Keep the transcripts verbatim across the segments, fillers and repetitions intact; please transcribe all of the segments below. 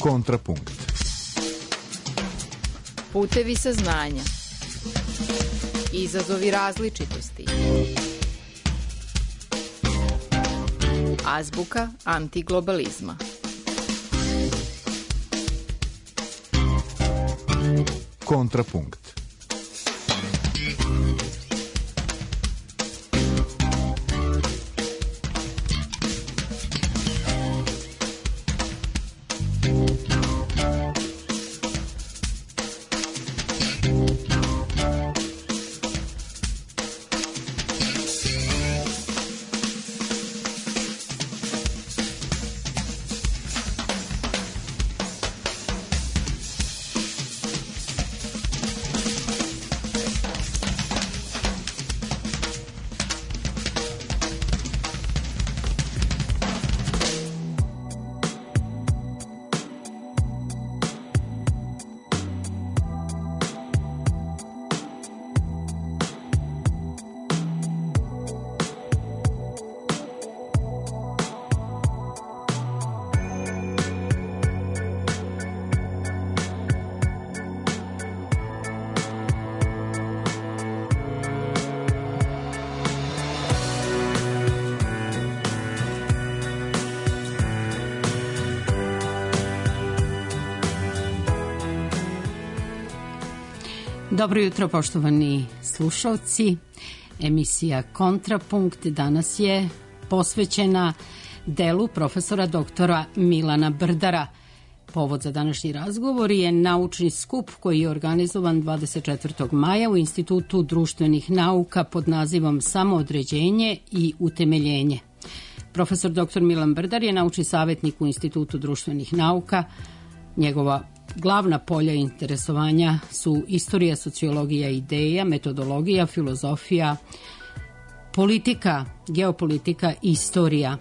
Kontrapunkt. Putevi saznanja. Izazovi različitosti. Azbuka antiglobalizma. Kontrapunkt. Dobro jutro, poštovani slušalci. Emisija Kontrapunkt danas je posvećena delu profesora doktora Milana Brdara. Povod za današnji razgovor je naučni skup koji je organizovan dvadeset četvrtog maja u Institutu društvenih nauka pod nazivom Samoodređenje i utemeljenje. Profesor doktor Milan Brdar je naučni savjetnik u Institutu društvenih nauka. Njegova glavna polja interesovanja su istorija, sociologija ideja, metodologija, filozofija, politika, geopolitika, istorija.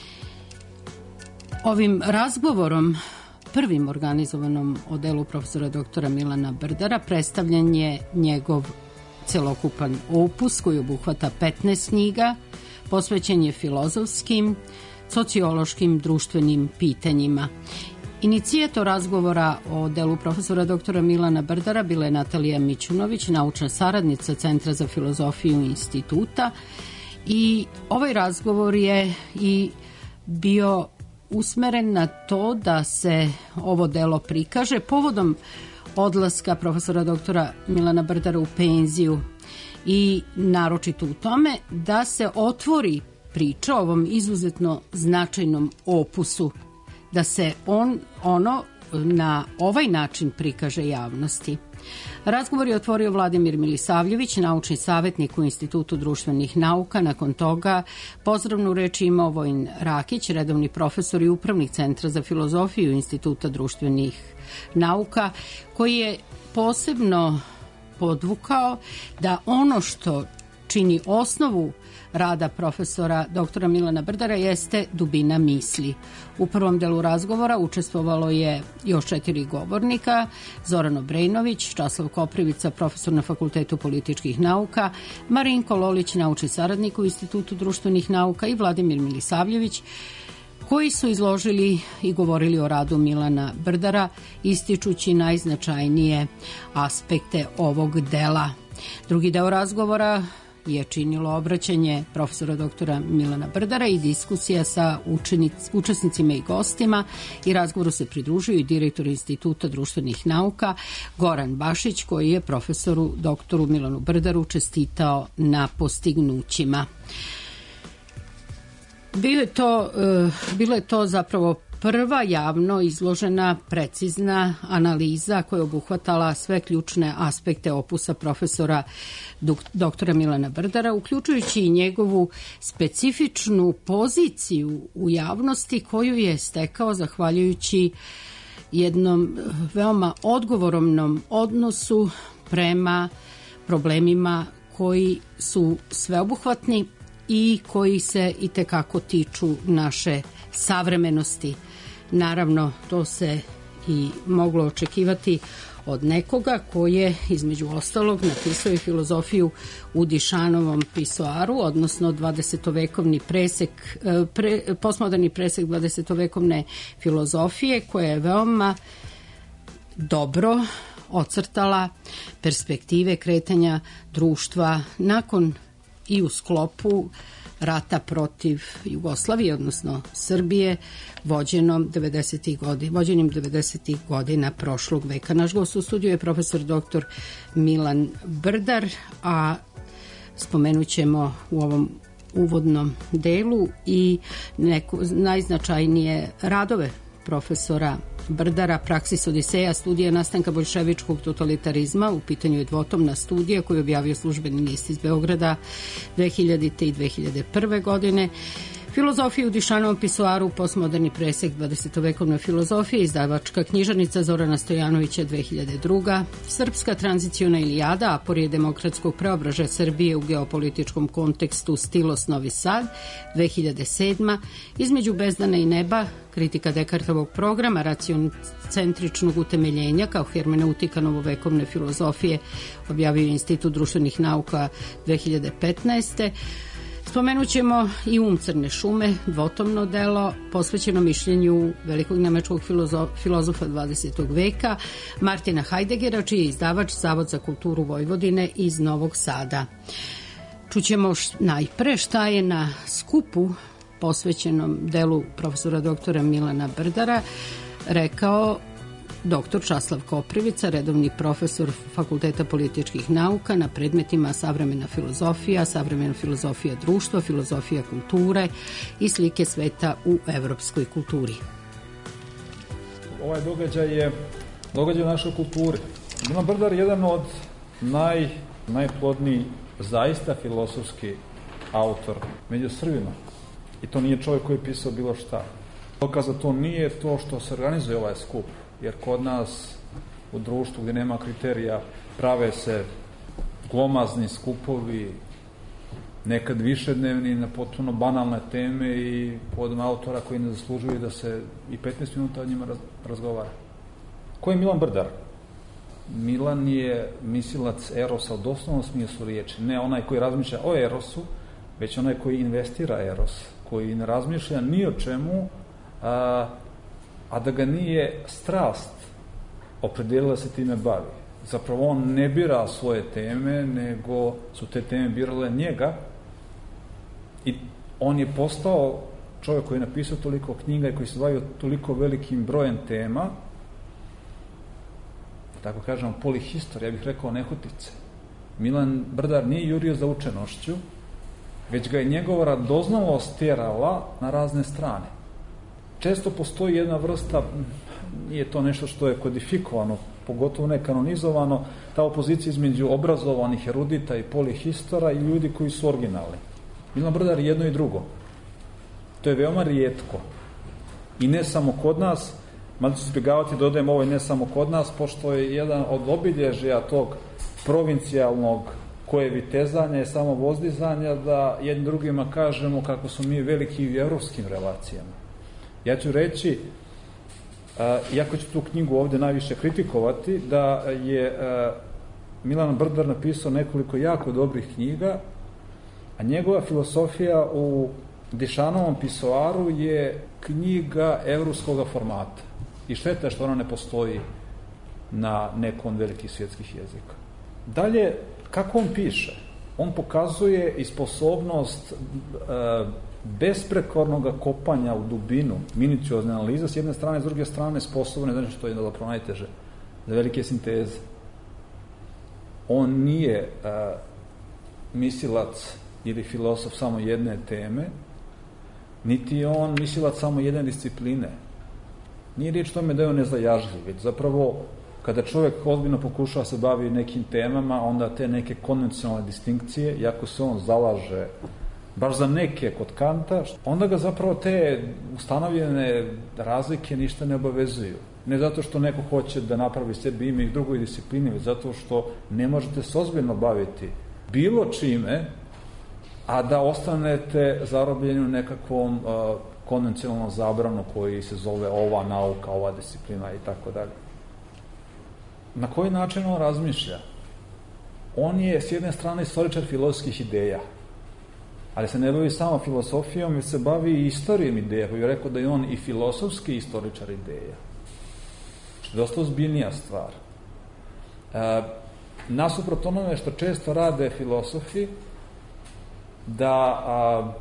Ovim razgovorom, prvim organizovanom o delu profesora doktora Milana Brdara, predstavljen je njegov celokupan opus koji obuhvata petnaest knjiga, posvećen je filozofskim, sociološkim, društvenim pitanjima. Inicijator razgovora o delu profesora doktora Milana Brdara bila je Natalija Mićunović, naučna saradnica Centra za filozofiju instituta, i ovaj razgovor je i bio usmeren na to da se ovo delo prikaže povodom odlaska profesora doktora Milana Brdara u penziju i naročito u tome da se otvori priča o ovom izuzetno značajnom opusu, da se on ono na ovaj način prikaže javnosti. Razgovor je otvorio Vladimir Milisavljević, naučni savjetnik u Institutu društvenih nauka. Nakon toga pozdravnu reč imao Vojin Rakić, redovni profesor i upravnik Centra za filozofiju Instituta društvenih nauka, koji je posebno podvukao da ono što čini osnovu rada profesora doktora Milana Brdara jeste dubina misli. U prvom delu razgovora učestvovalo je još četiri govornika: Zoran Obrenović, Časlav Koprivica, profesor na Fakultetu političkih nauka, Marinko Lolić, naučni saradnik u Institutu društvenih nauka, i Vladimir Milisavljević, koji su izložili i govorili o radu Milana Brdara, ističući najznačajnije aspekte ovog dela. Drugi deo razgovora je činilo obraćanje profesora doktora Milana Brdara i diskusija sa učenic, učesnicima i gostima, i razgovoru se pridružio i direktor Instituta društvenih nauka Goran Bašić, koji je profesoru doktoru Milanu Brdaru čestitao na postignućima. Bilo je to, bilo je to zapravo prva javno izložena precizna analiza koja je obuhvatala sve ključne aspekte opusa profesora doktora Milana Brdara, uključujući i njegovu specifičnu poziciju u javnosti koju je stekao zahvaljujući jednom veoma odgovornom odnosu prema problemima koji su sveobuhvatni i koji se itekako tiču naše savremenosti. Naravno, to se i moglo očekivati od nekoga ko je, između ostalog, napisao i filozofiju u Dišanovom pisoaru, odnosno dvadesetovekovni presek, pre, postmoderni presek dvadesetovekovne filozofije, koja je veoma dobro ocrtala perspektive kretanja društva nakon i u sklopu rata protiv Jugoslavije, odnosno Srbije, vođenom devedesetih godina, vođenim devedesetih godina prošlog veka. Naš gost u studiju je profesor doktor Milan Brdar, a spomenut ćemo u ovom uvodnom delu i neko, najznačajnije radove profesora Brdara, Praksis Odiseja, studija nastanka boljševičkog totalitarizma. U pitanju je dvotomna studija koju je objavio Službeni list iz Beograda dve hiljadite i dve hiljade prve godine. Filozofija u Dišanovom pisoaru, postmoderni presek dvadesetovekovne filozofije, izdavačka knjižarnica Zorana Stojanovića dve hiljade druga. Srpska tranziciona Ilijada, aporije demokratskog preobražaja Srbije u geopolitičkom kontekstu, Stilos Novi Sad dve hiljade sedma. Između bezdana i neba, kritika Dekartovog programa, racioncentričnog utemeljenja kao hermeneutika novovekovne filozofije, objavio Institut društvenih nauka dve hiljade petnaeste. Spomenut ćemo i Um crne šume, dvotomno delo posvećeno mišljenju velikog nemačkog filozofa dvadesetog veka Martina Hajdeggera, čiji je izdavač Zavod za kulturu Vojvodine iz Novog Sada. Čućemo najpre šta je na skupu posvećenom delu profesora doktora Milana Brdara rekao doktor Časlav Koprivica, redovni profesor Fakulteta političkih nauka na predmetima savremena filozofija, savremena filozofija društva, filozofija kulture i slike sveta u evropskoj kulturi. Ovaj događaj je događaj u našoj kulturi. Milan Brdar je jedan od naj, najplodniji zaista filozofski autor među Srbima. I to nije čovjek koji je pisao bilo šta. Dokaz za to nije to što se organizuje ovaj skup, jer kod nas u društvu gdje nema kriterija prave se glomazni skupovi, nekad višednevni na potpuno banalne teme i povodom autora koji ne zaslužuju da se i petnaest minuta o njima razgovara. Ko je Milan Brdar? Milan je mislilac Erosa u doslovnom smislu riječi, ne onaj koji razmišlja o Erosu, već onaj koji investira Eros, koji ne razmišlja ni o čemu, a, a da ga nije strast opredelila se time bavi. Zapravo on ne bira svoje teme, nego su te teme birale njega i on je postao čovjek koji je napisao toliko knjiga i koji se bavio toliko velikim brojem tema, tako kažemo polihistorija, ja bih rekao nehotice. Milan Brdar nije jurio za učenošću, već ga je njegova radoznalost tjerala na razne strane. Često postoji jedna vrsta, nije to nešto što je kodifikovano, pogotovo ne kanonizovano, ta opozicija između obrazovanih erudita i polihistora i ljudi koji su originalni. Milan Brdar je jedno i drugo. To je veoma rijetko. I ne samo kod nas, mada ću izbjegavati dodajem ovo i ne samo kod nas, pošto je jedan od obilježja tog provincijalnog koje vitezanja je samo vozdizanja, da jednim drugima kažemo kako su mi veliki u evropskim relacijama. Ja ću reći, iako ću tu knjigu ovdje najviše kritikovati, da je Milan Brdar napisao nekoliko jako dobrih knjiga, a njegova filozofija u Dišanovom pisoaru je knjiga evropskog formata. I šteta je što ona ne postoji na nekom velikih svjetskih jezika. Dalje, kako on piše? On pokazuje i sposobnost e, besprekornog kopanja u dubinu, minuciozne analize s jedne strane, s druge strane sposobne, znači što je zapravo najteže, za velike sinteze. On nije e, mislilac ili filozof samo jedne teme, niti je on mislilac samo jedne discipline. Nije riječ tome da je on nezajažljiv, već zapravo kada čovjek ozbiljno pokušava se bavi nekim temama, onda te neke konvencionalne distinkcije, iako se on zalaže baš za neke kod Kanta, onda ga zapravo te ustanovljene razlike ništa ne obavezuju. Ne zato što neko hoće da napravi sebi ime i drugoj disciplini, već zato što ne možete se ozbiljno baviti bilo čime, a da ostanete zarobljeni u nekakvom uh, konvencionalnu zabranu koji se zove ova nauka, ova disciplina i tako dalje. Na koji način on razmišlja? On je s jedne strane istoričar filozofskih ideja, ali se ne bavi samo filosofijom, već se bavi i istorijom ideja, koji je rekao da je on i filosofski istoričar ideja, što je dosta ozbiljnija stvar. E, nasuprot onome što često rade filosofi, da a,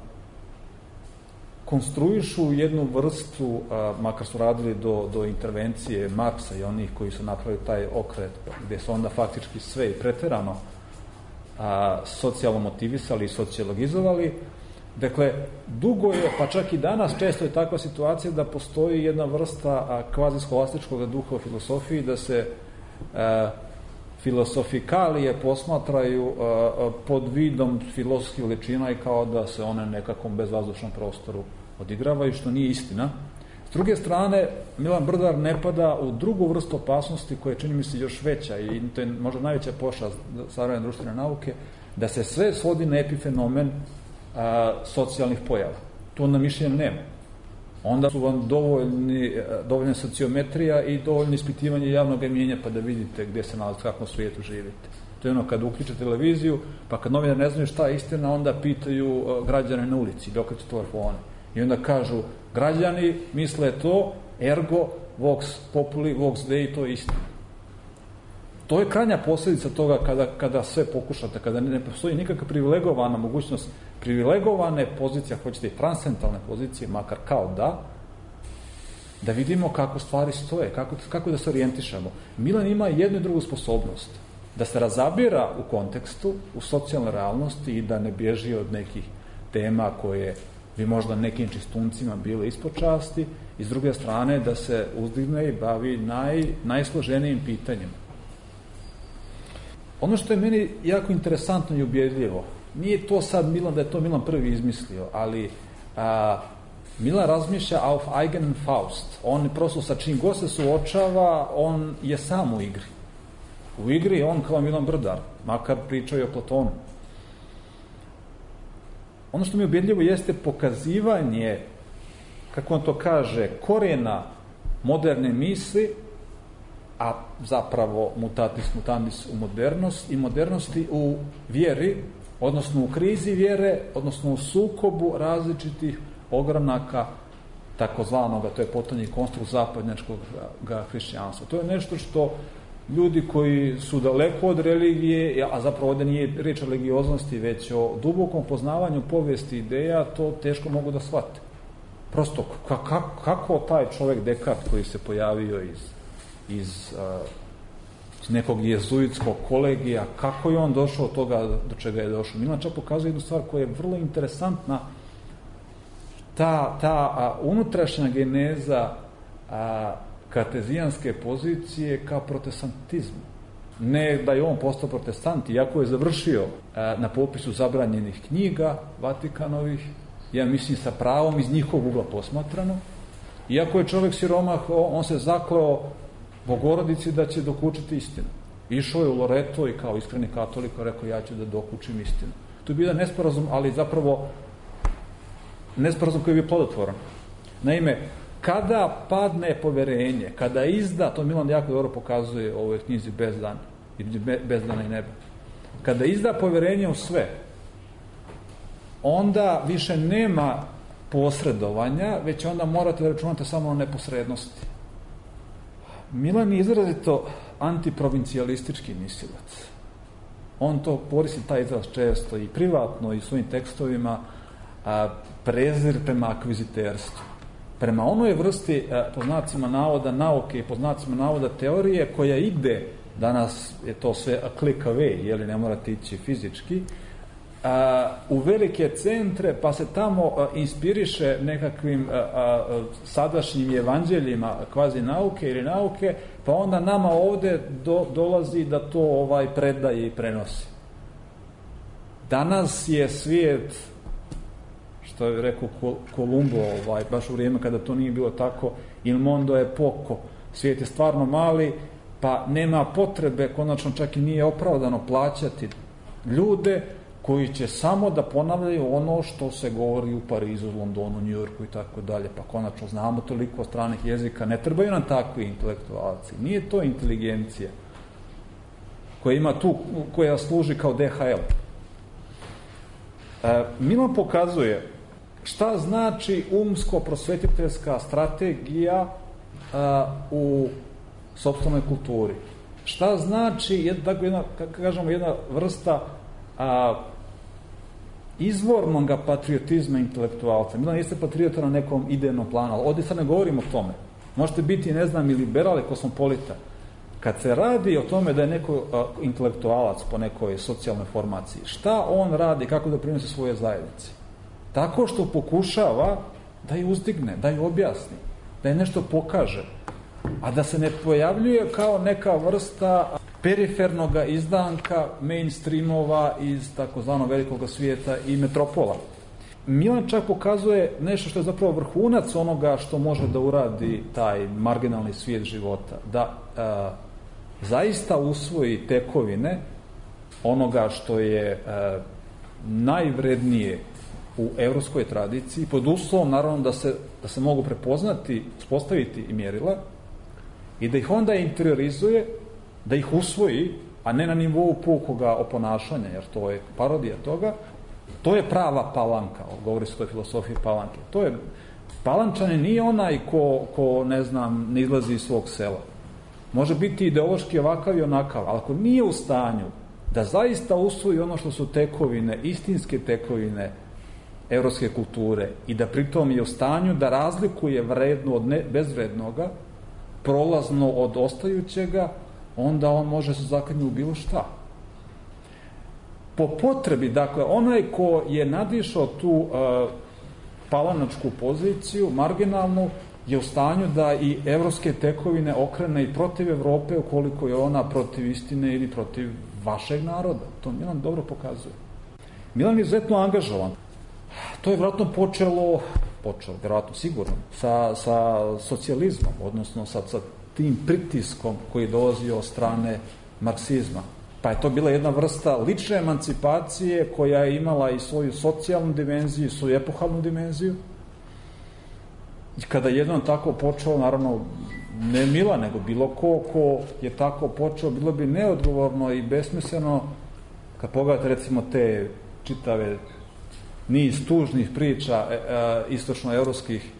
konstruišu jednu vrstu, a, makar su radili do, do intervencije Marksa i onih koji su napravili taj okret, gde su onda faktički sve i preterano a, socijalno motivisali i sociologizovali. Dakle, dugo je, pa čak i danas često je takva situacija da postoji jedna vrsta kvazi-skolastičkog duha u filosofiji, da se a, filosofikalije posmatraju a, pod vidom filozofskih veličina i kao da se one nekakvom bezvazdušnom prostoru odigravaju, što nije istina. S druge strane, Milan Brdar ne pada u drugu vrstu opasnosti koja čini mi se još veća i to je možda najveća pošast savremene društvene nauke, da se sve svodi na epifenomen a, socijalnih pojava. Tu onda mišljenja nema. Onda su vam dovoljni, dovoljna sociometrija i dovoljno ispitivanje javnog mnjenja pa da vidite gde se nalazi, kakvom svijetu živite. To je ono kad uključite televiziju, pa kad novinar ne znaju šta je istina, onda pitaju građane na ulici, dok će telefone. I onda kažu, građani misle to, ergo, vox populi, vox dei, to je istina. To je krajnja posljedica toga kada, kada sve pokušate, kada ne postoji nikakva privilegovana mogućnost, privilegovane pozicije, ako hoćete i transcendentalne pozicije, makar kao da, da vidimo kako stvari stoje, kako, kako da se orijentišemo. Milan ima jednu i drugu sposobnost, da se razabira u kontekstu, u socijalnoj realnosti i da ne bježi od nekih tema koje bi možda nekim čistuncima bile ispod časti, i s druge strane da se uzdigne i bavi naj, najsloženijim pitanjima. Ono što je meni jako interesantno i ubjedljivo, nije to sad Milan, da je to Milan prvi izmislio, ali a, Milan razmišlja auf eigenen Faust. On prosto sa čim god se suočava, on je sam u igri. U igri je on kao Milan Brdar, makar pričao i o Platonu. Ono što mi je ubjedljivo jeste pokazivanje, kako on to kaže, korena moderne misli, a zapravo mutatis mutandis u modernost i modernosti u vjeri, odnosno u krizi vjere, odnosno u sukobu različitih ogranaka takozvanoga, to je potonji konstrukt zapadnjačkog hrišćanstva. To je nešto što ljudi koji su daleko od religije, a zapravo ovdje nije reč o religioznosti, već o dubokom poznavanju povijesti ideja, to teško mogu da shvate. Prosto, kako, kako taj čovjek Descartes koji se pojavio iz, iz, iz nekog jezuitskog kolegija, kako je on došao od toga do čega je došao? Milan čak pokazuje jednu stvar koja je vrlo interesantna, ta, ta a, unutrašnja geneza a, kartezijanske pozicije ka protestantizmu. Ne da je on postao protestant, iako je završio a, na popisu zabranjenih knjiga Vatikanovih, ja mislim sa pravom iz njihovog ugla posmatrano, iako je čovjek siromah, on se zakleo Bogorodici da će dokučiti istinu. Išao je u Loreto i kao iskreni katolik rekao, ja ću da dokučim istinu. To je bio nesporazum, ali zapravo nesporazum koji je bio plodotvoran. Naime, kada padne poverenje, kada izda, to Milan jako dobro pokazuje u ovoj knjizi Bez dana, Bez dana i neba, kada izda poverenje u sve, onda više nema posredovanja, već onda morate da računate samo o neposrednosti. Milan je izrazito antiprovincijalistički mislilac. On to koristi taj izraz često i privatno i u svojim tekstovima, a, prezir prema akviziterstvu. Prema onoj vrsti, a, po znacima navoda nauke i po znacima navoda teorije, koja ide, danas je to sve a click away, jeli ne morate ići fizički, a, u velike centre, pa se tamo a, inspiriše nekakvim a, a, sadašnjim evanđeljima kvazi nauke ili nauke, pa onda nama ovde do, dolazi da to ovaj predaje i prenosi. Danas je svijet, što je rekao Kolumbo, ovaj, baš u vrijeme kada to nije bilo tako, il mondo je poco, svijet je stvarno mali, pa nema potrebe, konačno čak i nije opravdano plaćati ljude koji će samo da ponavljaju ono što se govori u Parizu, Londonu, Njujorku i tako dalje, pa konačno znamo toliko stranih jezika, ne trebaju nam takvi intelektualci, nije to inteligencija koja ima tu, koja služi kao D H L. E, Milan pokazuje šta znači umsko-prosvetiteljska strategija a, u sopstvenoj kulturi. Šta znači, tako jedna, kako kažemo, jedna vrsta a, izvornog patriotizma intelektualca. Milan jeste patriota na nekom idejnom planu, ali ovdje sad ne govorimo o tome. Možete biti, ne znam, i liberal, i kosmopolita. Kad se radi o tome da je neko a, intelektualac po nekoj socijalnoj formaciji, šta on radi, kako da prinosi svoje zajednici? Tako što pokušava da je uzdigne, da je objasni, da je nešto pokaže, a da se ne pojavljuje kao neka vrsta perifernog izdanka mainstreamova iz takozvanog velikog svijeta i metropola. Milan čak pokazuje nešto što je zapravo vrhunac onoga što može da uradi taj marginalni svijet života, da a, zaista usvoji tekovine onoga što je a, najvrednije u evropskoj tradiciji, pod uslovom naravno da se, da se mogu prepoznati, uspostaviti i mjerila i da ih onda interiorizuje, da ih usvoji, a ne na nivou pukoga oponašanja, jer to je parodija toga. To je prava palanka, govori se o toj filosofiji palanke. To je, palančanin nije onaj ko, ko, ne znam, ne izlazi iz svog sela. Može biti ideološki ovakav i onakav, ali ako nije u stanju da zaista usvoji ono što su tekovine, istinske tekovine evropske kulture i da pritom je u stanju da razlikuje vredno od ne, bezvrednoga, prolazno od ostajućega, onda on može se zakliniti u bilo šta. Po potrebi, dakle, onaj ko je nadišao tu uh, palanačku poziciju, marginalnu, je u stanju da i evropske tekovine okrene i protiv Evrope, ukoliko je ona protiv istine ili protiv vašeg naroda. To Milan dobro pokazuje. Milan je izuzetno angažovan. To je vjerojatno počelo, počelo, vjerojatno sigurno, sa, sa socijalizmom, odnosno sa, sa tim pritiskom koji dolazi od strane marksizma. Pa je to bila jedna vrsta lične emancipacije koja je imala i svoju socijalnu dimenziju, i svoju epohalnu dimenziju. I kada je jednom tako počeo, naravno, ne Milan, nego bilo ko ko je tako počeo, bilo bi neodgovorno i besmisleno, kad pogledate recimo te čitave niz tužnih priča e, e, istočnoevropskih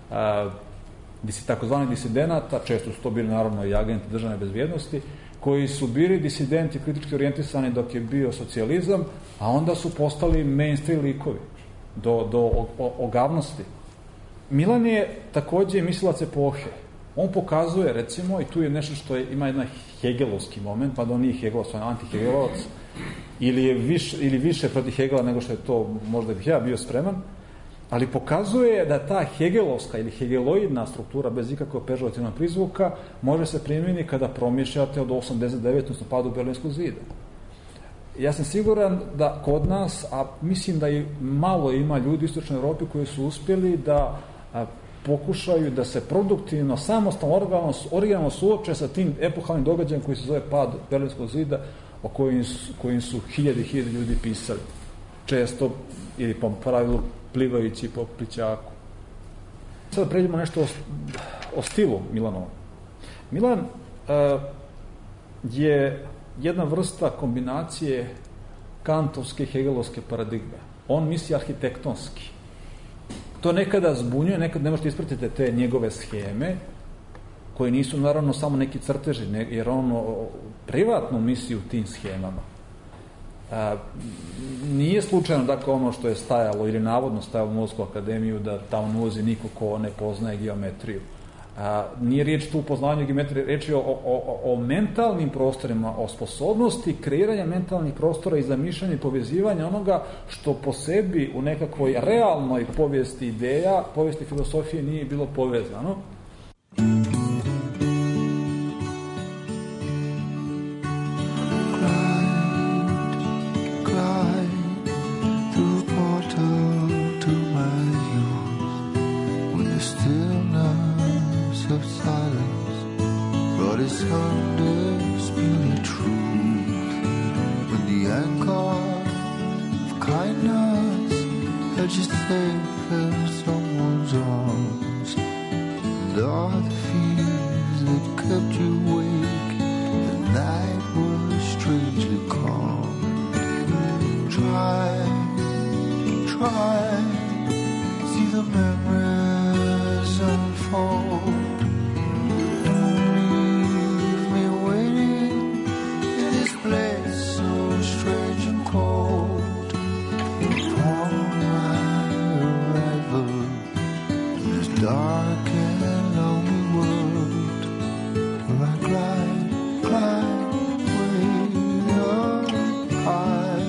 e, takozvanih disidenata, često su to bili naravno i agenti državne bezbjednosti, koji su bili disidenti kritički orijentisani dok je bio socijalizam, a onda su postali mainstream likovi do, do ogavnosti. Milan je takođe mislilac epohe. On pokazuje, recimo, i tu je nešto što je, ima jedan hegelovski moment, pa da on nije hegelovac, on je antihegelovac, ili je više, ili više protiv Hegela nego što je to možda bih ja bio spreman, ali pokazuje da ta hegelovska ili hegeloidna struktura bez ikakvog pežorativnog prizvuka može se primijeniti kada promišljate od osamdeset devete odnosno padu Berlinskog zida. Ja sam siguran da kod nas, a mislim da i malo ima ljudi u istočnoj Evropi koji su uspjeli da a, pokušaju da se produktivno, samostalno, originalno, originalno suoče sa tim epohalnim događajem koji se zove pad Berlinskog zida, o kojim su, kojim su hiljade i hiljade ljudi pisali. Često, ili po pravilu, plivajući po plićaku. Sada pređemo nešto o, o stilu Milanova. Milan uh, je jedna vrsta kombinacije kantovske i hegelovske paradigme. On misli arhitektonski. To nekada zbunjuje, nekada ne možete ispratiti te njegove scheme, koji nisu naravno samo neki crteži, jer on privatno misli u tim schemama. A, nije slučajno, dakle, ono što je stajalo ili navodno stajalo u Moskovsku akademiju, da tamo ne ulazi niko ko ne poznaje geometriju. A, nije riječ tu u poznavanju geometrije, riječ je o, o, o mentalnim prostorima, o sposobnosti kreiranja mentalnih prostora i zamišljanja i povezivanja onoga što po sebi u nekakvoj realnoj povijesti ideja, povijesti filosofije nije bilo povezano. safe in someone's arms, and all the fears that kept you awake. The night was strangely calm. Try, try, see the memories unfold. Don't leave me waiting in this place so strange and cold. Upon my arrival in this dark and lonely world, where I glide, glide way up high.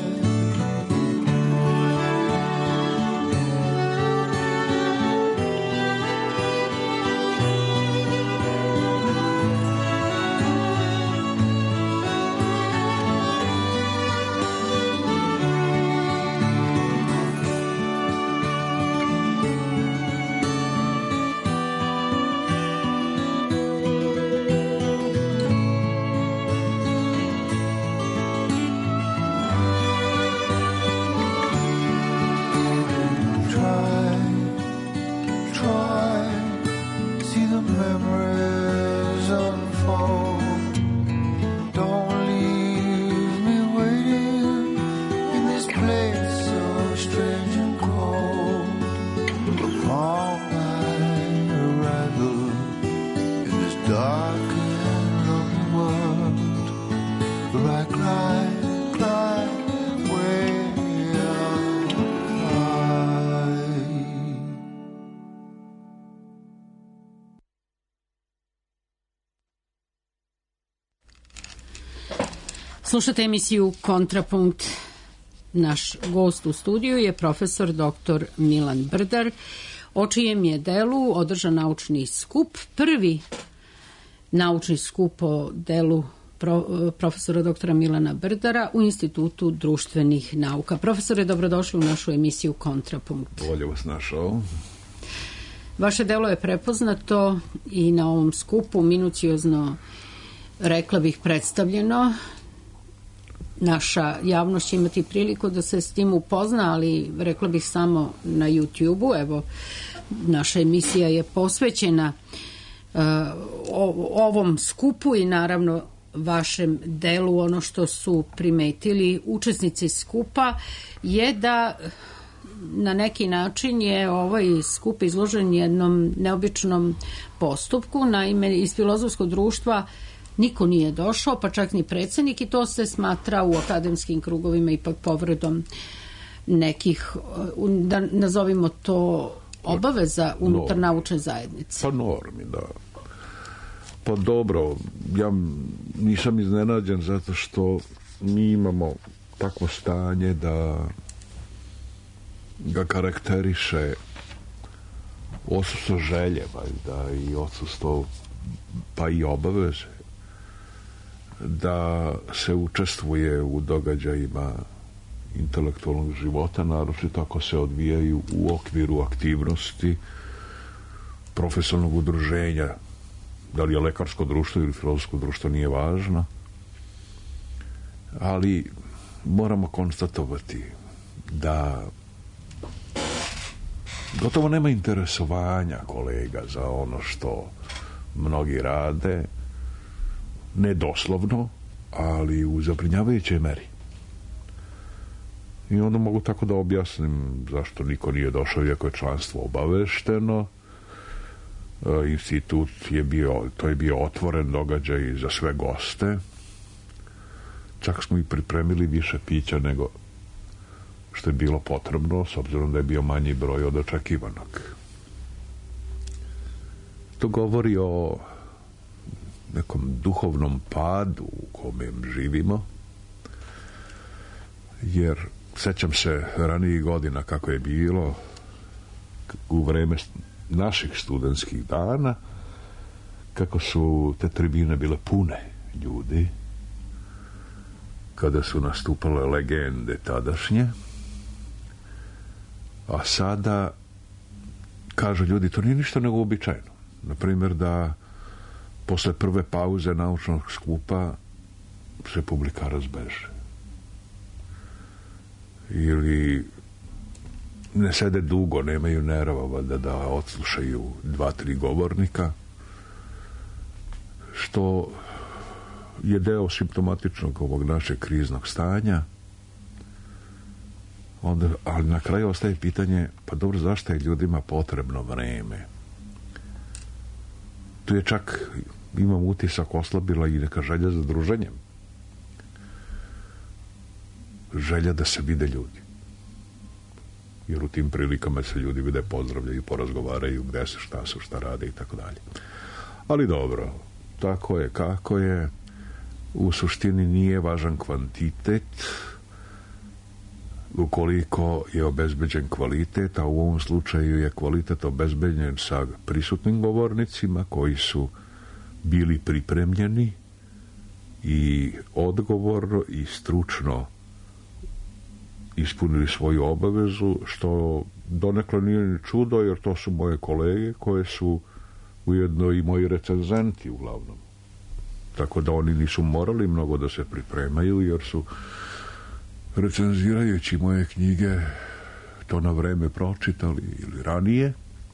Slušate emisiju Kontrapunkt. Naš gost u studiju je profesor doktor Milan Brdar, o čijem je delu održan naučni skup, prvi naučni skup o delu pro, profesora doktora Milana Brdara u Institutu društvenih nauka. Profesore, dobrodošli u našu emisiju Kontrapunkt. Bolje vas našao. Vaše delo je prepoznato i na ovom skupu minuciozno, rekla bih, predstavljeno. Naša javnost će imati priliku da se s tim upozna, ali rekla bih samo na YouTube-u. Evo, naša emisija je posvećena uh, ovom skupu i naravno vašem delu. Ono što su primetili učesnici skupa je da na neki način je ovaj skup izložen jednom neobičnom postupku. Naime, iz Filozofskog društva niko nije došao, pa čak ni predsednik, i to se smatra u akademskim krugovima ipak povredom nekih, da nazovimo to, obaveza unutar normi, naučne zajednice. Pa normi, da. Pa dobro, ja nisam iznenađen zato što mi imamo takvo stanje da ga karakteriše odsustvo želje, valjda, i odsustvo pa i obaveze da se učestvuje u događajima intelektualnog života, naročito ako se odvijaju u okviru aktivnosti profesionalnog udruženja, da li je lekarsko društvo ili filozofsko društvo, nije važno, ali moramo konstatovati da gotovo nema interesovanja kolega za ono što mnogi rade, ne doslovno, ali u zabrinjavajućoj meri. I onda mogu tako da objasnim zašto niko nije došao, iako je članstvo obavešteno. Institut je bio, to je bio otvoren događaj za sve goste. Čak smo i pripremili više pića nego što je bilo potrebno, s obzirom da je bio manji broj od očekivanog. To govori o nekom duhovnom padu u kome živimo, jer sećam se ranijih godina kako je bilo u vreme naših studentskih dana, kako su te tribine bile pune ljudi, kada su nastupale legende tadašnje, a sada kažu ljudi, to nije ništa nego uobičajeno. Naprimjer, da posle prve pauze naučnog skupa se publika razbeže. Ili ne sede dugo, nemaju nervova da, da odslušaju dva, tri govornika, što je deo simptomatičnog ovog našeg kriznog stanja. Onda, ali na kraju ostaje pitanje, pa dobro, zašto je ljudima potrebno vreme? Tu je čak, imam utisak, oslabila i neka želja za druženjem. Želja da se vide ljudi. Jer u tim prilikama se ljudi vide, pozdravljaju, porazgovaraju, gde se, šta su, šta rade i tako dalje. Ali dobro, tako je kako je. U suštini nije važan kvantitet ukoliko je obezbeđen kvalitet, a u ovom slučaju je kvalitet obezbeđen sa prisutnim govornicima koji su bili pripremljeni i odgovorno i stručno ispunili svoju obavezu, što donekle nije ni čudo, jer to su moje kolege koje su ujedno i moji recenzenti uglavnom. Tako da oni nisu morali mnogo da se pripremaju, jer su recenzirajući moje knjige to na vreme pročitali ili ranije.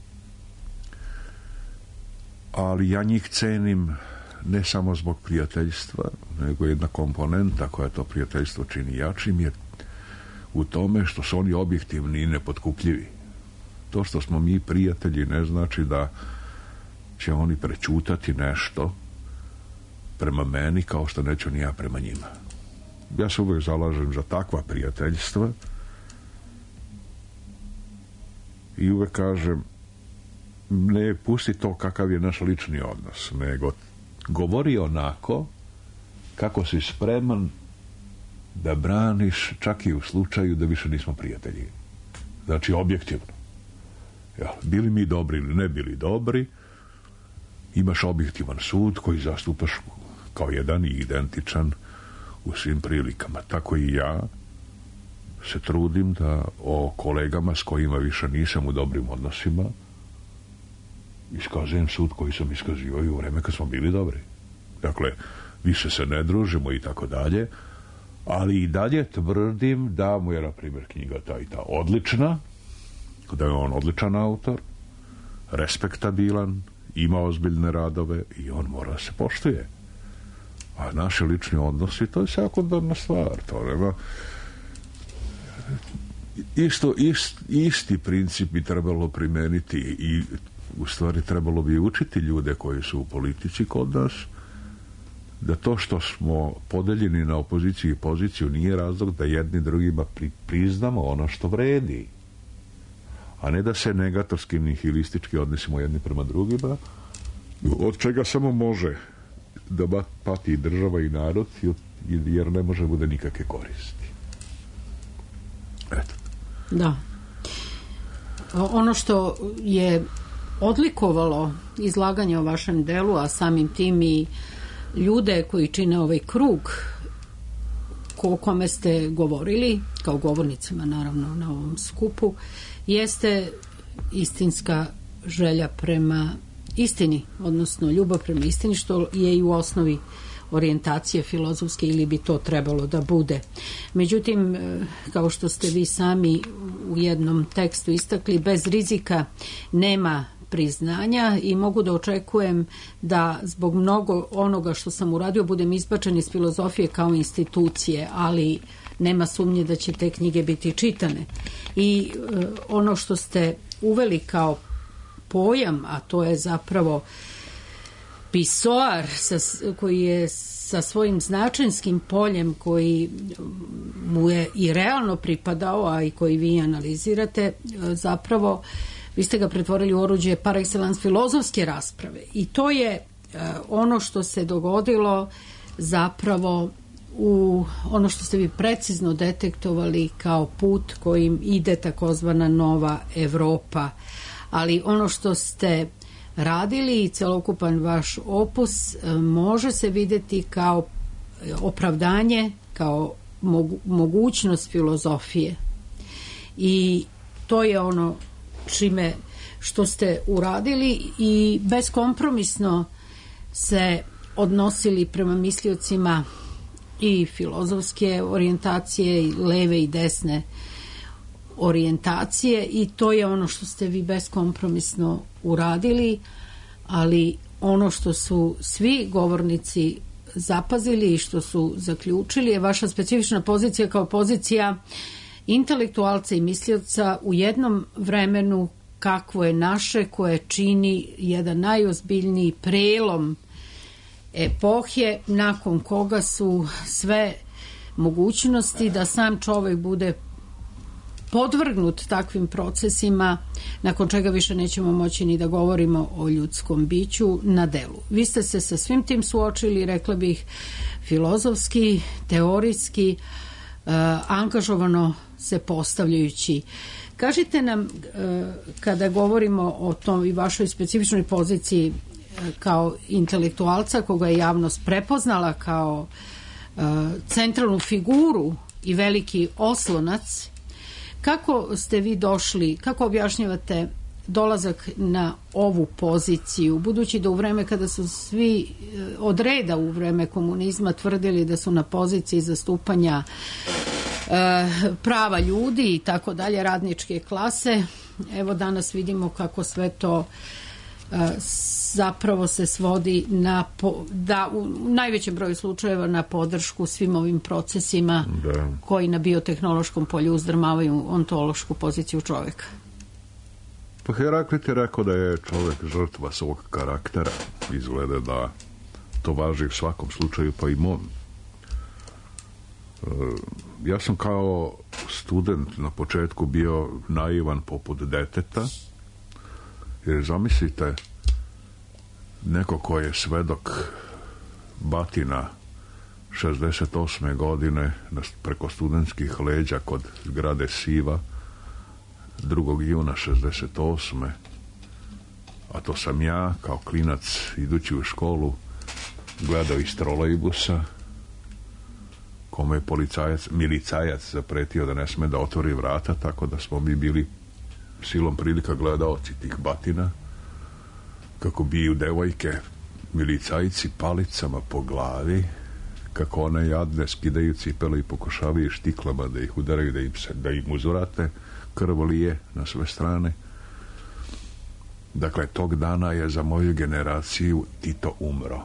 Ali ja njih cenim ne samo zbog prijateljstva, nego jedna komponenta koja to prijateljstvo čini jačim je u tome što su oni objektivni i nepotkupljivi. To što smo mi prijatelji ne znači da će oni prečutati nešto prema meni kao što neću ni ja prema njima. Ja se uvijek zalažem za takva prijateljstva i uvijek kažem, ne pusti to kakav je naš lični odnos, nego govori onako kako si spreman da braniš čak i u slučaju da više nismo prijatelji. Znači objektivno. Ja, bili mi dobri ili ne bili dobri, imaš objektivan sud koji zastupaš kao jedan i identičan u svim prilikama. Tako i ja se trudim da o kolegama s kojima više nisam u dobrim odnosima iskazujem sud koji sam iskazivao i u vreme kad smo bili dobri. Dakle, više se ne družimo i tako dalje, ali i dalje tvrdim da mu je, na primjer, knjiga ta i ta odlična, da je on odličan autor, respektabilan, ima ozbiljne radove i on mora da se poštuje. A naši lični odnosi, to je sekundarna stvar. To nema... Isto, ist, isti princip bi trebalo primeniti i u stvari trebalo bi učiti ljude koji su u politici kod nas, da to što smo podeljeni na opoziciju i poziciju nije razlog da jedni drugima pri, priznamo ono što vredi, a ne da se negatorski nihilistički odnosimo jedni prema drugima, od čega samo može da pati i država i narod, jer ne može bude nikakve koristi. Eto. Da. Ono što je odlikovalo izlaganje o vašem delu, a samim tim i ljude koji čine ovaj krug o kome ste govorili, kao govornicima naravno na ovom skupu, jeste istinska želja prema istini, odnosno ljubav prema istini, što je i u osnovi orijentacije filozofske, ili bi to trebalo da bude. Međutim, kao što ste vi sami u jednom tekstu istakli, bez rizika nema priznanja i mogu da očekujem da zbog mnogo onoga što sam uradio budem izbačen iz filozofije kao institucije, ali nema sumnje da će te knjige biti čitane. I e, ono što ste uveli kao pojam, a to je zapravo pisoar sa, koji je sa svojim značenskim poljem koji mu je i realno pripadao, a i koji vi analizirate, zapravo vi ste ga pretvorili u oruđe par excellence filozofske rasprave. I to je uh, ono što se dogodilo zapravo u ono što ste vi precizno detektovali kao put kojim ide takozvana nova Evropa. Ali ono što ste radili i celokupan vaš opus uh, može se videti kao opravdanje, kao mogu, mogućnost filozofije. I to je ono čime što ste uradili i beskompromisno se odnosili prema misliocima i filozofske orijentacije i leve i desne orijentacije i to je ono što ste vi beskompromisno uradili, ali ono što su svi govornici zapazili i što su zaključili je vaša specifična pozicija kao pozicija intelektualca i mislioca u jednom vremenu kakvo je naše, koje čini jedan najozbiljniji prelom epohe nakon koga su sve mogućnosti da sam čovek bude podvrgnut takvim procesima, nakon čega više nećemo moći ni da govorimo o ljudskom biću na delu. Vi ste se sa svim tim suočili, rekla bih, filozofski, teorijski, uh, angažovano se postavljajući. Kažite nam, uh, kada govorimo o tom i vašoj specifičnoj poziciji uh, kao intelektualca koga je javnost prepoznala kao uh, centralnu figuru i veliki oslonac, kako ste vi došli, kako objašnjavate dolazak na ovu poziciju, budući da u vreme kada su svi od reda u vreme komunizma tvrdili da su na poziciji zastupanja e, prava ljudi i tako dalje, radničke klase, evo danas vidimo kako sve to e, zapravo se svodi na po, da u najvećem broju slučajeva na podršku svim ovim procesima da. koji na biotehnološkom polju uzdrmavaju ontološku poziciju čoveka. Pa Heraklit je rekao da je čovek žrtva svog karaktera. Izgleda da to važi u svakom slučaju, pa i mom. Ja sam kao student na početku bio naivan poput deteta, jer zamislite neko ko je svedok batina šezdeset osme godine preko studentskih leđa kod zgrade Siva drugog juna šezdeset osme a to sam ja kao klinac idući u školu gledao iz trolejbusa, kome je policajac, milicajac zapretio da ne sme da otvori vrata, tako da smo mi bili silom prilika gledaoci tih batina, kako biju devojke milicajci palicama po glavi, kako one jadne skidaju cipele i pokušavaju štiklama da ih udaraju, da im, se, da im uzvrate, krv lije na sve strane. Dakle, tog dana je za moju generaciju Tito umro.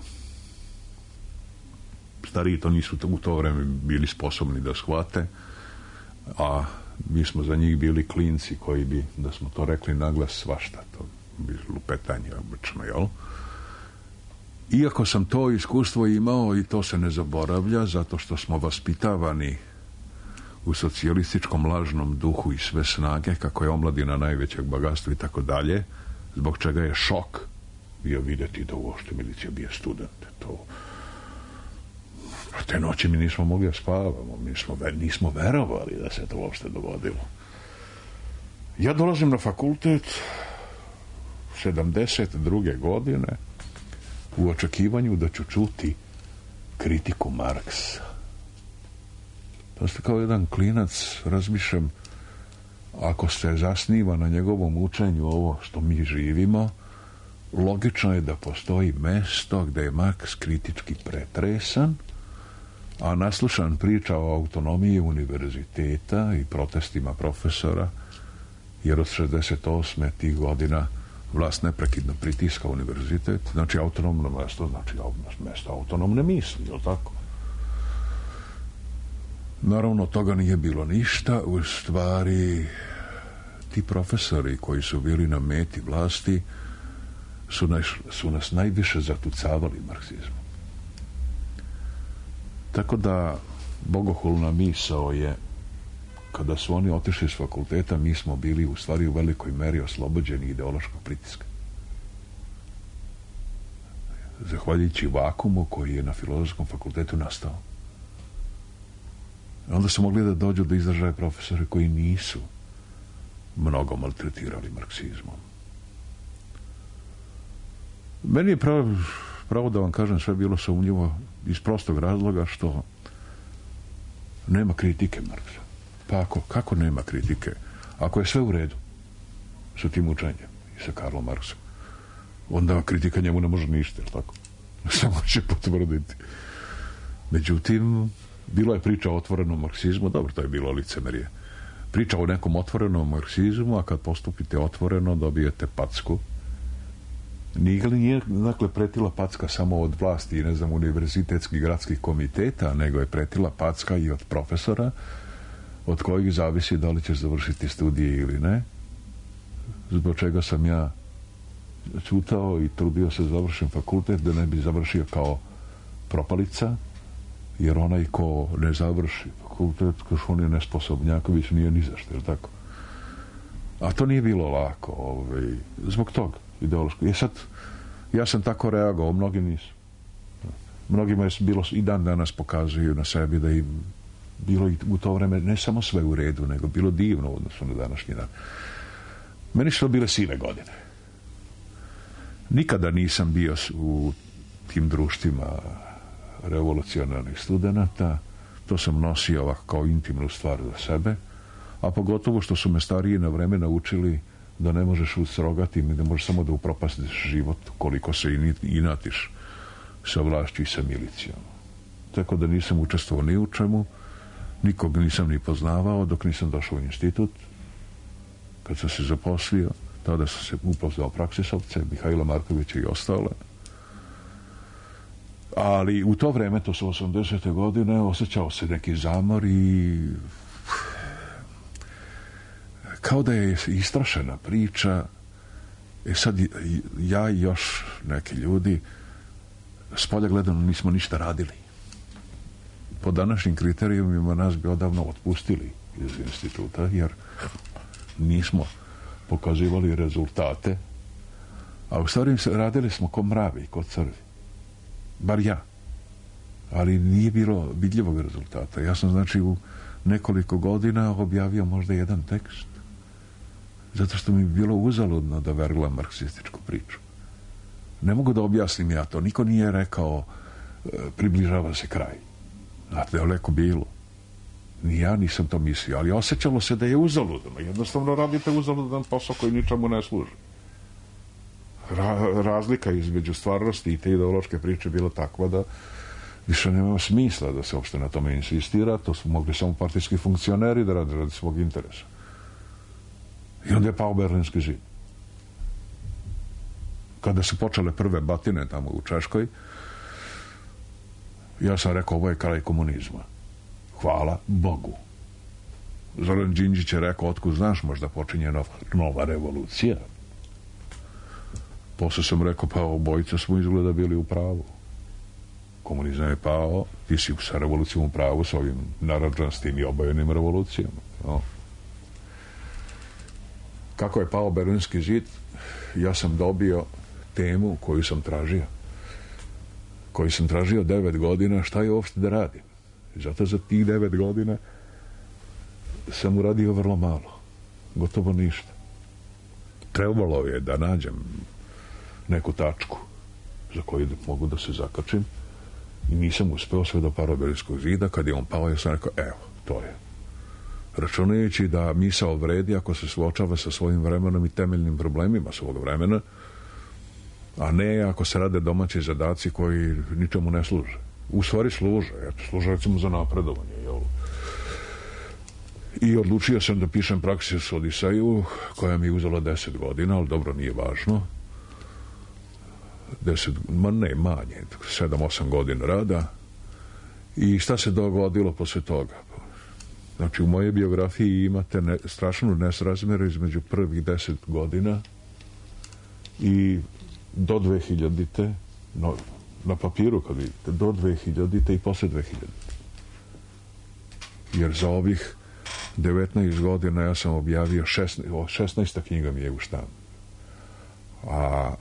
Stariji to nisu u to vreme bili sposobni da shvate, a mi smo za njih bili klinci koji bi, da smo to rekli naglas, svašta, to bi lupetanje obično, jel? Iako sam to iskustvo imao i to se ne zaboravlja, zato što smo vaspitavani u socijalističkom lažnom duhu i sve snage, kako je omladina najvećeg bogatstva i tako dalje, zbog čega je šok bio vidjeti da uopšte milicija bio student. To, te noći mi nismo mogli da spavamo, mi smo, nismo verovali da se to uopšte dogodilo. Ja dolazim na fakultet sedamdeset druge godine u očekivanju da ću čuti kritiku Marksa. To ste kao jedan klinac, razmišljam, ako se zasniva na njegovom učenju ovo što mi živimo, logično je da postoji mesto gde je Marks kritički pretresan, a naslušan priča o autonomiji univerziteta i protestima profesora, jer od šezdeset osme tih godina vlast neprekidno pritiska univerzitet, znači autonomno mesto, znači mesto autonomne misli, je li tako? Naravno, toga nije bilo ništa, u stvari ti profesori koji su bili na meti vlasti su nas, su nas najviše zatucavali marksizmom. Tako da bogohulna misao je, kada su oni otišli s fakulteta, mi smo bili u stvari u velikoj meri oslobođeni ideološkog pritiska. Zahvaljujući vakumu koji je na Filozofskom fakultetu nastao. Onda su mogli da dođu do izražaja profesore koji nisu mnogo maltretirali marksizmom. Meni je pravo, pravo da vam kažem, sve bilo sumnjivo iz prostog razloga što nema kritike Marksa. Pa ako, kako nema kritike? Ako je sve u redu sa tim učenjem i sa Karlom Marksom, onda kritika njemu ne može ništa, jel tako? Samo će potvrditi. Međutim, bilo je priča o otvorenom marksizmu, dobro, to je bilo licemerje. priča o nekom otvorenom marksizmu, a kad postupite otvoreno dobijete packu. Nije, nije dakle, pretila packa samo od vlasti i ne znam, univerzitetskih gradskih komiteta, nego je pretila packa i od profesora, od kojih zavisi da li ćeš završiti studije ili ne. Zbog čega sam ja čutao i trudio se završim fakultet da ne bi završio kao propalica, jer onaj ko ne završi fakultet, kaš on je nesposobnjak, više nije ni zašto, jer tako. A to nije bilo lako, ovaj, zbog toga, ideološko. I sad, ja sam tako reagovao, mnogi nisu. Mnogima je bilo, i dan danas pokazuju na sebi da im bilo i u to vreme ne samo sve u redu, nego bilo divno u odnosu na današnji dan. Meni su to bile sive godine. Nikada nisam bio u tim društvima revolucionarnih studenata, to sam nosio ovako kao intimnu stvar za sebe, a pogotovo što su me stariji na vreme naučili da ne možeš usrogati i da možeš samo da upropastiš život koliko se inatiš sa vlašću i sa milicijom. Tako da nisam učestvovao ni u čemu, nikog nisam ni poznavao dok nisam došao u institut. Kad sam se zaposlio, tada sam se upoznao praksisovce, Mihajla Markovića i ostale. Ali u to vreme, to su osamdesete godine, osjećao se neki zamor i kao da je istrašena priča. E sad ja i još neki ljudi s polja gledano nismo ništa radili. Po današnjim kriterijumima nas bi odavno otpustili iz instituta, jer nismo pokazivali rezultate, a u stvari radili smo ko mravi, ko crvi. Bar ja. Ali nije bilo vidljivog rezultata. Ja sam, znači, u nekoliko godina objavio možda jedan tekst, zato što mi je bilo uzaludno da verglam marksističku priču. Ne mogu da objasnim ja to. Niko nije rekao približava se kraj. A daleko bilo. Ni ja nisam to mislio, ali osjećalo se da je uzaludno. Jednostavno radite uzaludan posao koji ničemu ne služi. Ra- razlika između stvarnosti i te ideološke priče bila takva da više nema smisla da se uopšte na tome insistira. To su mogli samo partijski funkcioneri da rade radi svog interesa. I onda je pao Berlinski zid. Kada su počele prve batine tamo u Češkoj, ja sam rekao, ovo je kraj komunizma. Hvala Bogu. Zoran Đinđić je rekao, otkud znaš, možda počinje nova, nova revolucija. Posle sam rekao, pa obojica smo izgleda bili u pravu. Komunizam je pao, ti si sa revolucijom u pravu, sa ovim narandžanskim i obojenim revolucijama. No. Kako je pao Berlinski zid, ja sam dobio temu koju sam tražio. Koju sam tražio devet godina, šta je uopšte da radim. Zato za tih devet godina sam uradio vrlo malo. Gotovo ništa. Trebalo je da nađem neku tačku za koju mogu da se zakačim i nisam uspeo sve do pada Berlinskog zida. Kad je on pao, ja sam rekao, evo, to je. Računajući da misao vredi ako se suočava sa svojim vremenom i temeljnim problemima svog vremena, a ne ako se rade domaći zadaci koji ničemu ne služe. U stvari služe, eto, služe recimo za napredovanje, jel? I odlučio sam da pišem Praksis Odiseju, koja mi je uzela deset godina, ali dobro, nije važno. Deset, ma ne, manje, sedam, osam godina rada. I šta se dogodilo posle toga? Znači, u mojej biografiji imate ne, strašnu nesrazmeru između prvih deset godina i do dve hiljadite, no, na papiru kad vidite, do dve hiljadite i posle dve hiljadite. Jer za ovih devetnaest godina ja sam objavio šesnaest, šesnaesta knjiga mi je u štampu. A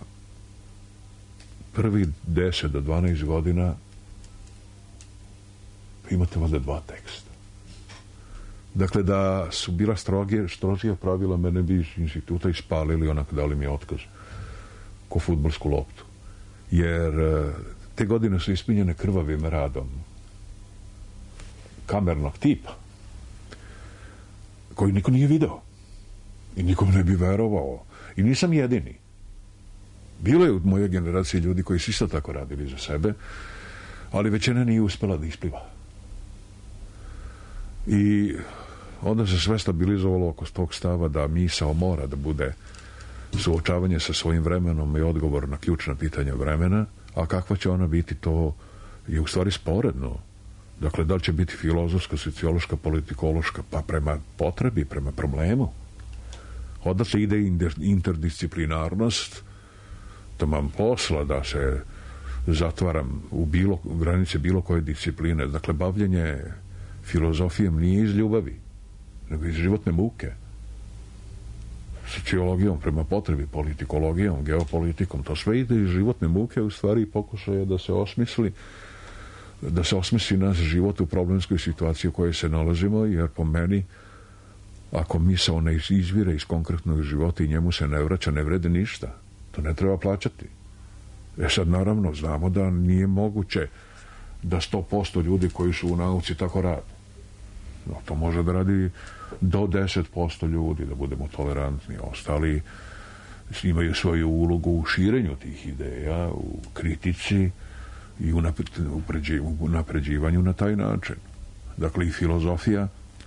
prvi deset do dvanaest godina imate valjda dva teksta. Dakle, da su bila stroge, strožija pravila, mene bi iz instituta ispalili, onako dali mi otkaz ko fudbalsku loptu. Jer te godine su ispunjene krvavim radom kamernog tipa koji niko nije video i nikom ne bi verovao. I nisam jedini. Bilo je u mojoj generaciji ljudi koji su isto tako radili za sebe, ali većina nije uspela da ispliva. I onda se sve stabilizovalo oko tog stava da misao mora da bude suočavanje sa svojim vremenom i odgovor na ključna pitanja vremena, a kakva će ona biti, to je u stvari sporedno. Dakle, da li će biti filozofska, sociološka, politikološka, pa prema potrebi, prema problemu. Odatle ide interdisciplinarnost, da mam posla da se zatvaram u bilo, granice bilo koje discipline. Dakle, bavljenje filozofijom nije iz ljubavi, nego iz životne muke. Sociologijom prema potrebi, politikologijom, geopolitikom, to sve ide iz životne muke, u stvari pokušaje da se osmisli da se osmisli naš život u problemskoj situaciji u kojoj se nalazimo, jer po meni, ako misao ne izvire iz konkretnog života i njemu se ne vraća, ne vrede ništa. To ne treba plaćati. E sad, naravno, znamo da nije moguće da sto posto ljudi koji su u nauci tako rade. No, to može da radi do deset posto ljudi, da budemo tolerantni. Ostali imaju svoju ulogu u širenju tih ideja, u kritici i u napređivanju na taj način. Dakle, i filozofija,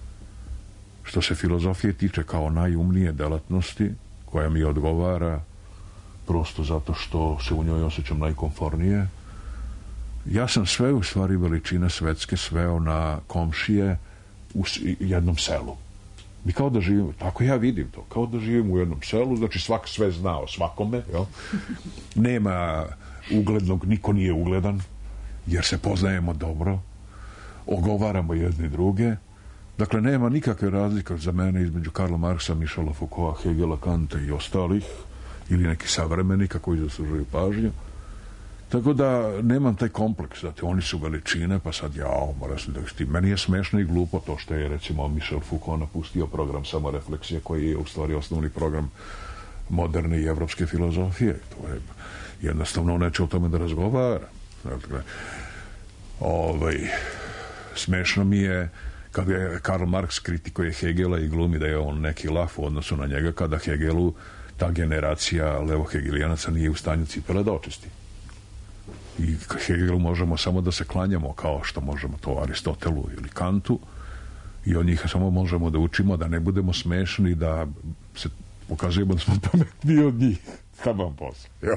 što se filozofije tiče kao najumnije delatnosti, koja mi odgovara prosto zato što se u njoj osjećam najkomfornije, ja sam sve u stvari veličine svetske sveo na komšije u jednom selu. Mi kao da živimo, tako ja vidim to, kao da živim u jednom selu, znači svak sve zna o svakome, jel? Nema uglednog, niko nije ugledan, jer se poznajemo dobro, ogovaramo jedni druge. Dakle, nema nikakve razlike za mene između Karla Marksa, Michela Foucaulta, Hegela, Kanta i ostalih, ili neki savremenika koji zaslužuju pažnju. Tako da nemam taj kompleks, znate, oni su veličine, pa sad jao, mora se da ti. Meni je smešno i glupo to što je, recimo, Michel Foucault napustio program samorefleksije, koji je u stvari osnovni program moderne i evropske filozofije. To je jednostavno neće o tome da razgovara. Dakle, ovaj, smešno mi je kada je Karl Marx kritikuje Hegela i glumi da je on neki laf u odnosu na njega, kada Hegelu ta generacija levo-hegelijanaca nije u stanju cipele da očisti. I Hegelu možemo samo da se klanjamo, kao što možemo to Aristotelu ili Kantu, i od njih samo možemo da učimo, da ne budemo smešni, da se pokazujemo da smo pametniji od njih. Šta vam posle? Jel?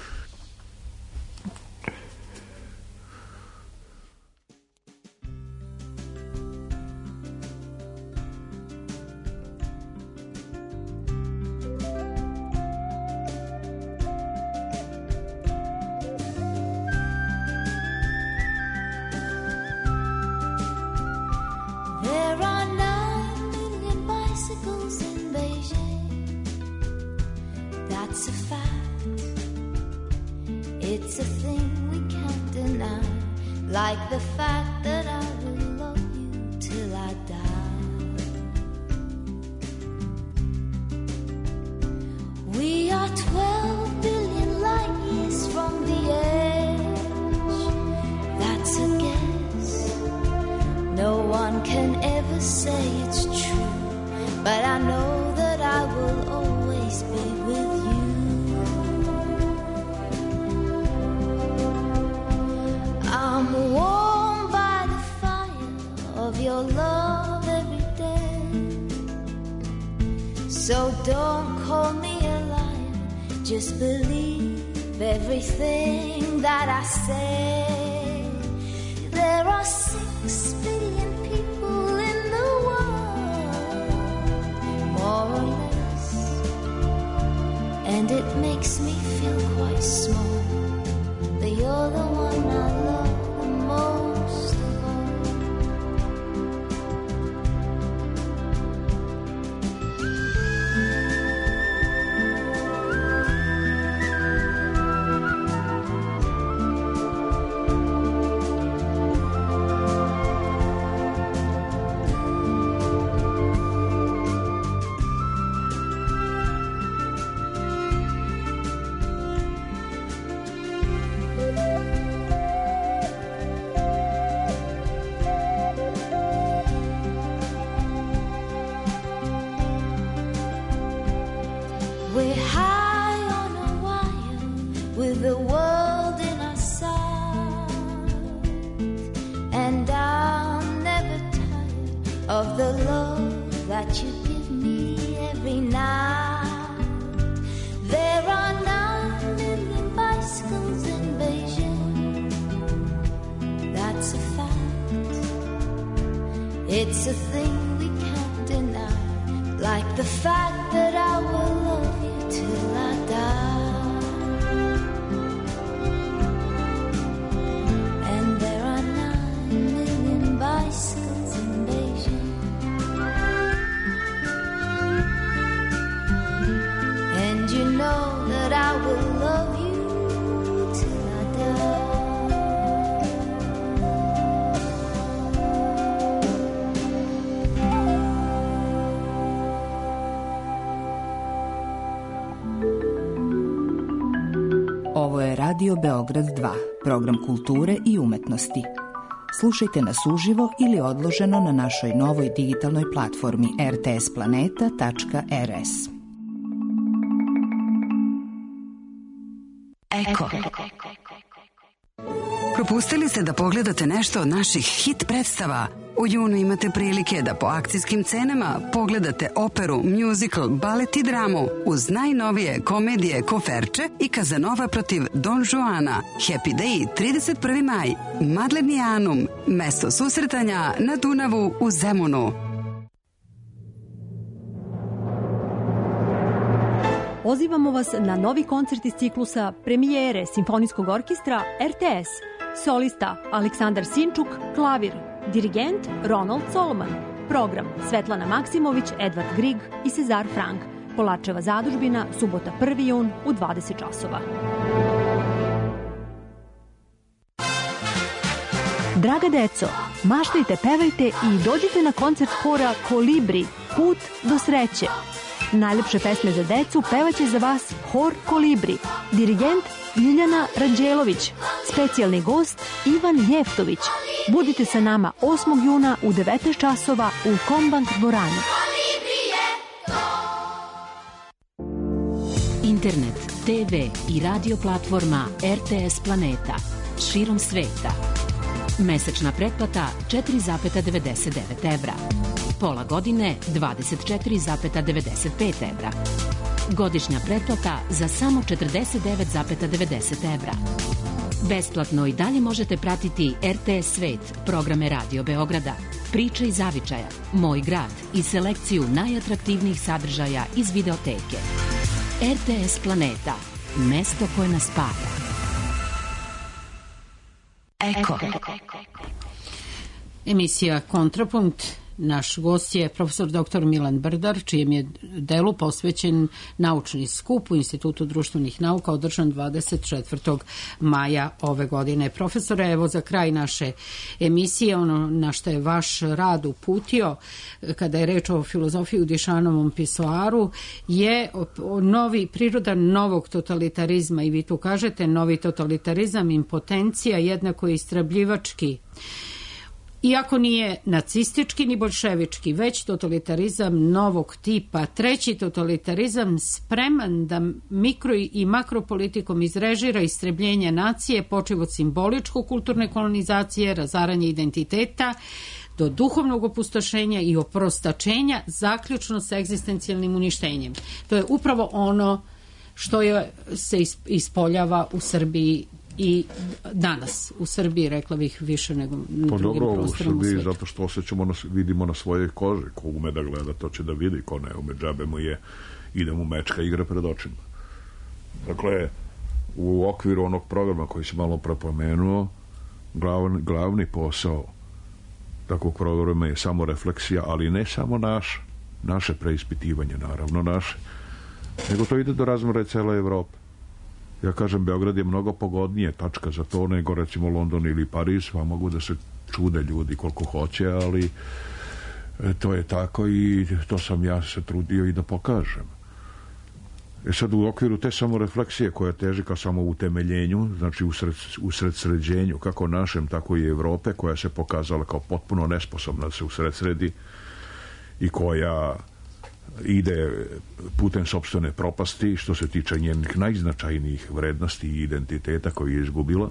Like the fact that I will love you till I die. We are twelve billion light years from the edge. That's a guess. No one can ever say it's true, but I know that I will always be with you. I'm warm by the fire of your love every day. So don't call me a liar, just believe everything that I say. There are six billion people in the world, more or less, and it makes me feel quite small, but you're the one I love most of all. We're high on a wire with the world in our sight, and I'm never tired of the love but I will love you till I die. Ovo je Radio Beograd dva, program kulture i umetnosti. Slušajte nas uživo ili odloženo na našoj novoj digitalnoj platformi r t s planeta tačka r s. Eko. Propustili ste da pogledate nešto od naših hit predstava? U junu imate prilike da po akcijskim cenama pogledate operu, musical, balet i dramu uz najnovije komedije Koferče i Kazanova protiv Don Juana. Happy Day, trideset prvi maj. Madlenianum, mesto susretanja na Dunavu u Zemunu. Pozivamo vas na novi koncert iz ciklusa premijere Simfonijskog orkestra R T S. Solista Aleksandar Sinčuk, klavir. Dirigent Ronald Solomon. Program Svetlana Maksimović, Edvard Grig i Cezar Frank. Polačeva zadužbina, subota prvi jun u dvadeset časova. Draga deco, maštajte, pevajte i dođite na koncert hora Kolibri, Put do sreće. Najlepše pesme za decu pevaće za vas hor Kolibri. Dirigent Ljiljana Ranđelović. Specijalni gost Ivan Jeftović. Budite sa nama osmog juna u devetnaest časova u Kombank dvorani. Internet, te ve i radio platforma R T S Planeta. Širom sveta. Mesečna pretplata četiri zarez devedeset devet evra. Pola godine dvadeset četiri zarez devedeset pet evra. Godišnja pretplata za samo četrdeset devet zarez devedeset evra. Besplatno i dalje možete pratiti R T S Svet, programe Radio Beograda, Priče iz zavičaja, Moj grad i selekciju najatraktivnijih sadržaja iz videoteke. R T S Planeta, mesto koje nas spaja. Eko. Emisija Kontrapunkt. Naš gost je profesor doktor Milan Brdar, čijem je delu posvećen naučni skup u Institutu društvenih nauka održan dvadeset četvrtog maja ove godine. Profesore, evo za kraj naše emisije, ono na što je vaš rad uputio, kada je reč o filozofiji u Dišanovom pisoaru, je novi, priroda novog totalitarizma i vi tu kažete novi totalitarizam, impotencija, jednako istrabljivački. Iako nije nacistički ni bolševički, već totalitarizam novog tipa, treći totalitarizam spreman da mikro i makropolitikom izrežira istrebljenje nacije, počev od simboličko-kulturne kolonizacije, razaranje identiteta, do duhovnog opustošenja i oprostačenja, zaključno sa egzistencijalnim uništenjem. To je upravo ono što je, se ispoljava u Srbiji i danas u Srbiji, rekla bih, više nego na pa drugim dobro, prostorima u Srbiji, svetu. zato što osjećamo, na, vidimo na svojoj koži. Ko ume da gleda, to će da vidi. Ko ne ume, džabe mu je, ide mu mečka igra pred očima. Dakle, u okviru onog programa koji si malo prepomenuo, glavni, glavni posao takvog programa je samo refleksija, ali ne samo naša, naše preispitivanje, naravno naše, nego to ide do razmora cele Evrope. Ja kažem, Beograd je mnogo pogodnije tačka za to nego recimo London ili Pariz, pa mogu da se čude ljudi koliko hoće, ali to je tako i to sam ja se trudio i da pokažem. E sad u okviru te samorefleksije koja teži ka samoutemeljenju, znači usred, usred sređenju, kako našem, tako i Evrope, koja se pokazala kao potpuno nesposobna da se usred sredi i koja ide putem sopstvene propasti što se tiče njenih najznačajnijih vrednosti i identiteta koji je izgubila.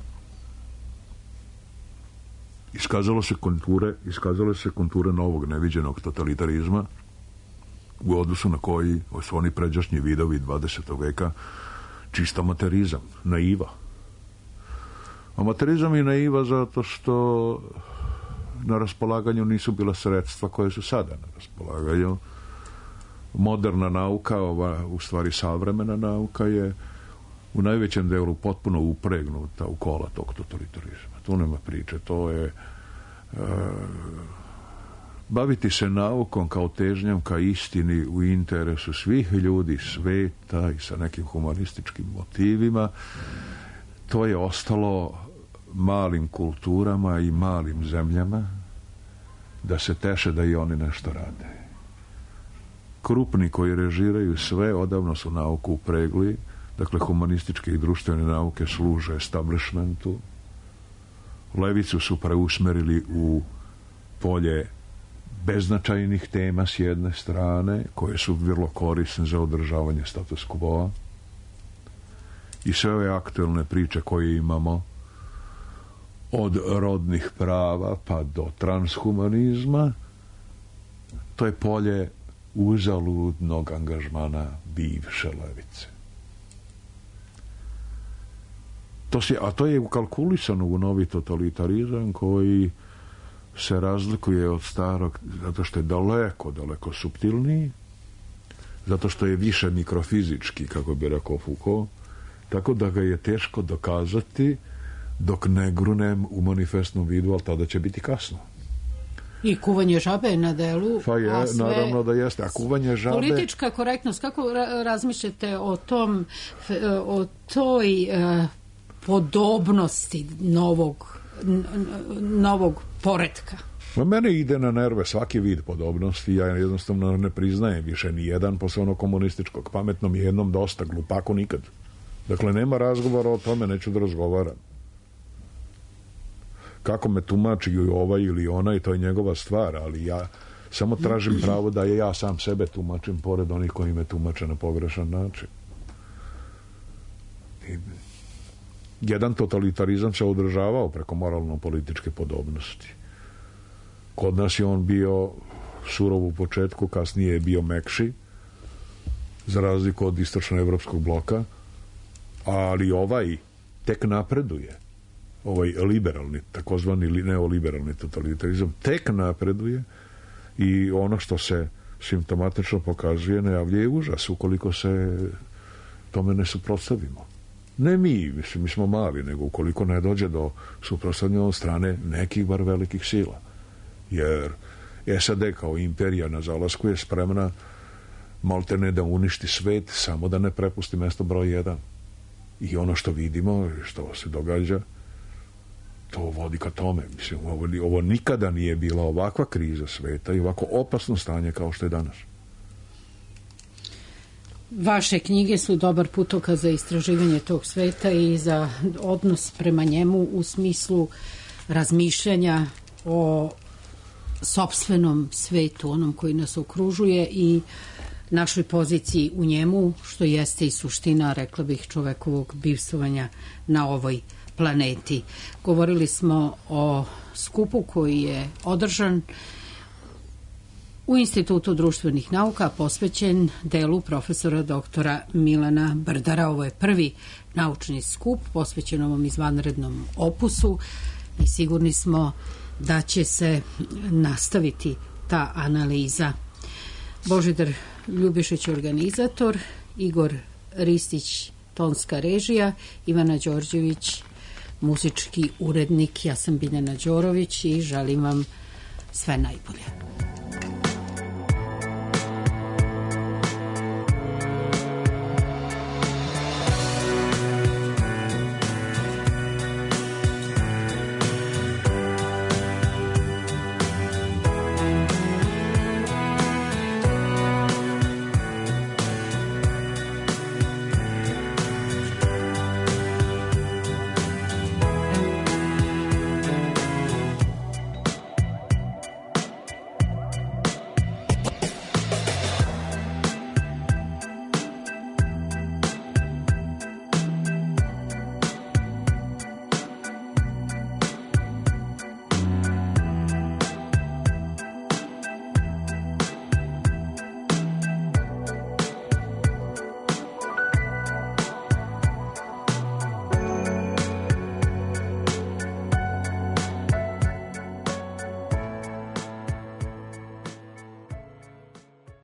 Iskazalo se konture, iskazalo se konture novog neviđenog totalitarizma u odnosu na koji su oni pređašnji vidovi dvadesetog veka čista materizam, naiva. A materizam je naiva zato što na raspolaganju nisu bila sredstva koje su sada na raspolaganju. Moderna nauka, ova u stvari savremena nauka je u najvećem delu potpuno upregnuta u kola tog totalitarizma. Tu nema priče, to je e, baviti se naukom kao težnjom ka istini u interesu svih ljudi sveta i sa nekim humanističkim motivima, to je ostalo malim kulturama i malim zemljama da se teše da i oni nešto rade. Krupni koji režiraju sve odavno su nauku upregli, dakle humanističke i društvene nauke služe establishmentu, levicu su preusmerili u polje beznačajnih tema s jedne strane, koje su vrlo korisne za održavanje status quo, i sve ove aktuelne priče koje imamo od rodnih prava pa do transhumanizma, to je polje uzaludnog angažmana bivše levice. To si, a to je ukalkulisano u novi totalitarizam koji se razlikuje od starog zato što je daleko, daleko suptilniji, zato što je više mikrofizički, kako bi rekao Foucault, tako da ga je teško dokazati dok ne grunem u manifestnom vidu, ali tada će biti kasno. I kuvanje žabe je na delu. Pa je, a sve... naravno da jeste. A kuvanje žabe... Politička korektnost, kako ra- razmišljate o tom, o toj uh, podobnosti novog, n- novog poretka? Mene ide na nerve svaki vid podobnosti. Ja jednostavno ne priznajem više ni jedan posle onog komunističkog. Pametnom je jednom dosta, glupako nikad. Dakle, nema razgovora o tome, neću da razgovaram. Kako me tumači ovaj ili onaj, to je njegova stvar, ali ja samo tražim pravo da je ja sam sebe tumačim pored onih koji me tumače na pogrešan način. I jedan totalitarizam se održavao preko moralno-političke podobnosti. Kod nas je on bio surov u početku, kasnije je bio mekši, za razliku od istočno-evropskog bloka, ali ovaj tek napreduje. Ovaj liberalni, takozvani neoliberalni totalitarizam tek napreduje i ono što se simptomatično pokazuje najavljuje užas ukoliko se tome ne suprotstavimo. Ne mi, mislim, mi smo mali, nego ukoliko ne dođe do suprotstavljanja od strane nekih bar velikih sila. Jer S A D kao imperija na zalasku je spremna maltene da uništi svet samo da ne prepusti mesto broj jedan. I ono što vidimo, što se događa, to vodi ka tome. Mislim, ovo, ovo nikada nije bila ovakva kriza sveta i ovako opasno stanje kao što je danas. Vaše knjige su dobar putokaz za istraživanje tog sveta i za odnos prema njemu u smislu razmišljanja o sopstvenom svetu, onom koji nas okružuje i našoj poziciji u njemu, što jeste i suština, rekla bih, čovekovog bivstvovanja na ovoj planeti. Govorili smo o skupu koji je održan u Institutu društvenih nauka, posvećen delu profesora doktora Milana Brdara. Ovo je prvi naučni skup posvećen ovom izvanrednom opusu i sigurni smo da će se nastaviti ta analiza. Božidar Ljubišić, organizator, Igor Ristić, tonska režija, Ivana Đorđević, muzički urednik. Ja sam Biljana Đorović i želim vam sve najbolje.